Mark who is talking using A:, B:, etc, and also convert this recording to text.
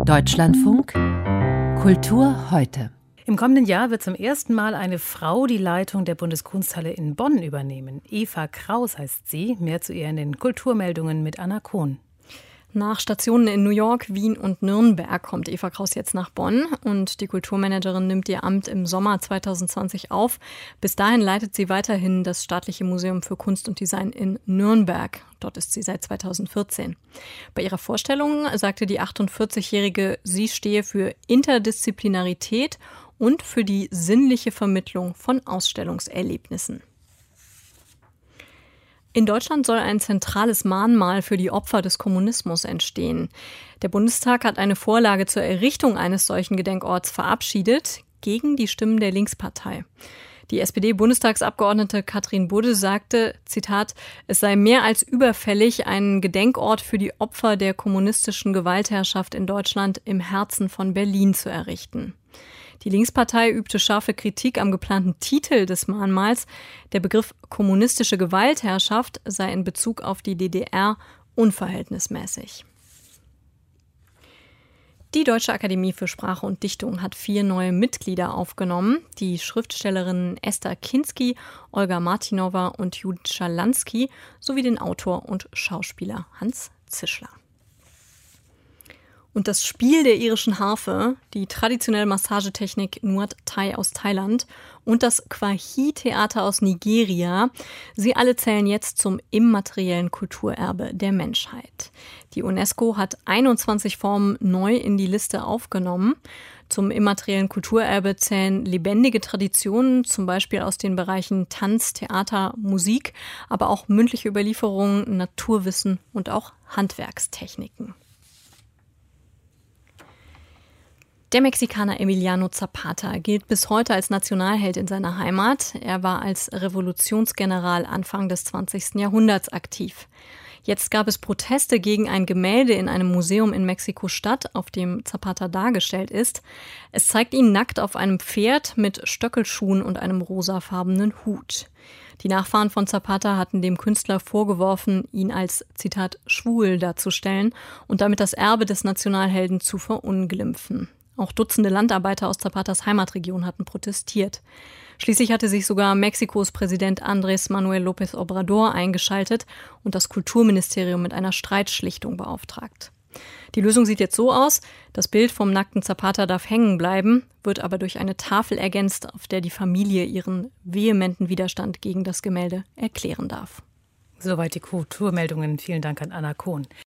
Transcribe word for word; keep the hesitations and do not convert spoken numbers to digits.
A: Deutschlandfunk Kultur heute.
B: Im kommenden Jahr wird zum ersten Mal eine Frau die Leitung der Bundeskunsthalle in Bonn übernehmen. Eva Kraus heißt sie. Mehr zu ihr in den Kulturmeldungen mit Anna Kohn.
C: Nach Stationen in New York, Wien und Nürnberg kommt Eva Kraus jetzt nach Bonn und die Kulturmanagerin nimmt ihr Amt im Sommer zwanzig zwanzig auf. Bis dahin leitet sie weiterhin das Staatliche Museum für Kunst und Design in Nürnberg. Dort ist sie seit zweitausendvierzehn. Bei ihrer Vorstellung sagte die achtundvierzigjährige, sie stehe für Interdisziplinarität und für die sinnliche Vermittlung von Ausstellungserlebnissen. In Deutschland soll ein zentrales Mahnmal für die Opfer des Kommunismus entstehen. Der Bundestag hat eine Vorlage zur Errichtung eines solchen Gedenkorts verabschiedet, gegen die Stimmen der Linkspartei. Die S P D-Bundestagsabgeordnete Katrin Budde sagte, Zitat, es sei mehr als überfällig, einen Gedenkort für die Opfer der kommunistischen Gewaltherrschaft in Deutschland im Herzen von Berlin zu errichten. Die Linkspartei übte scharfe Kritik am geplanten Titel des Mahnmals. Der Begriff kommunistische Gewaltherrschaft sei in Bezug auf die D D R unverhältnismäßig. Die Deutsche Akademie für Sprache und Dichtung hat vier neue Mitglieder aufgenommen. Die Schriftstellerinnen Esther Kinsky, Olga Martinova und Judith Schalansky sowie den Autor und Schauspieler Hans Zischler. Und das Spiel der irischen Harfe, die traditionelle Massagetechnik Muay Thai aus Thailand und das Kwahi-Theater aus Nigeria, sie alle zählen jetzt zum immateriellen Kulturerbe der Menschheit. Die UNESCO hat einundzwanzig Formen neu in die Liste aufgenommen. Zum immateriellen Kulturerbe zählen lebendige Traditionen, zum Beispiel aus den Bereichen Tanz, Theater, Musik, aber auch mündliche Überlieferungen, Naturwissen und auch Handwerkstechniken. Der Mexikaner Emiliano Zapata gilt bis heute als Nationalheld in seiner Heimat. Er war als Revolutionsgeneral Anfang des zwanzigsten Jahrhunderts aktiv. Jetzt gab es Proteste gegen ein Gemälde in einem Museum in Mexiko-Stadt, auf dem Zapata dargestellt ist. Es zeigt ihn nackt auf einem Pferd mit Stöckelschuhen und einem rosafarbenen Hut. Die Nachfahren von Zapata hatten dem Künstler vorgeworfen, ihn als, Zitat, schwul darzustellen und damit das Erbe des Nationalhelden zu verunglimpfen. Auch Dutzende Landarbeiter aus Zapatas Heimatregion hatten protestiert. Schließlich hatte sich sogar Mexikos Präsident Andrés Manuel López Obrador eingeschaltet und das Kulturministerium mit einer Streitschlichtung beauftragt. Die Lösung sieht jetzt so aus: Das Bild vom nackten Zapata darf hängen bleiben, wird aber durch eine Tafel ergänzt, auf der die Familie ihren vehementen Widerstand gegen das Gemälde erklären darf.
B: Soweit die Kulturmeldungen. Vielen Dank an Anna Kohn.